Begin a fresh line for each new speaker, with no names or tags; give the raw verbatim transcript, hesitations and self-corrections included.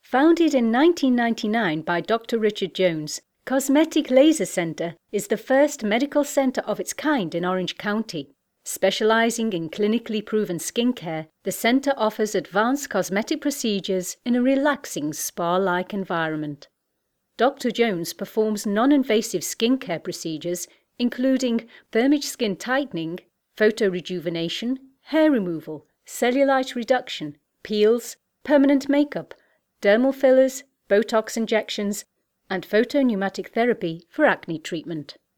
Founded in nineteen ninety-nine by Doctor Richard Jones, Cosmetic Laser Center is the first medical center of its kind in Orange County. Specializing in clinically proven skincare, the center offers advanced cosmetic procedures in a relaxing spa-like environment. Doctor Jones performs non-invasive skincare procedures including thermic skin tightening, photorejuvenation, hair removal, cellulite reduction, peels, permanent makeup, dermal fillers, Botox injections, and photopneumatic therapy for acne treatment.